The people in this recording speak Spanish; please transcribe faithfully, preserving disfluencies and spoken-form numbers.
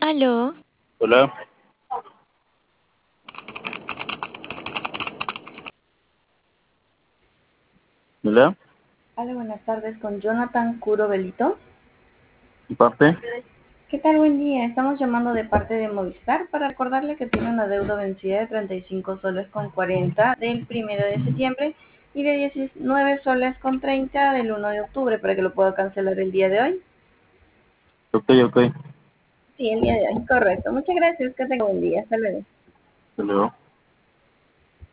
Aló, Hola, hola, Hola, buenas tardes con Jonathan Curo Belito. ¿y parte? ¿Qué tal? Buen día. Estamos llamando de parte de Movistar para recordarle que tiene una deuda vencida de treinta y cinco soles con cuarenta del primero de septiembre y de diecinueve soles con treinta del uno de octubre para que lo pueda cancelar el día de hoy. Ok, ok, Sí, el día de hoy, correcto. Muchas gracias. Que tenga buen día. Hasta luego. hasta luego.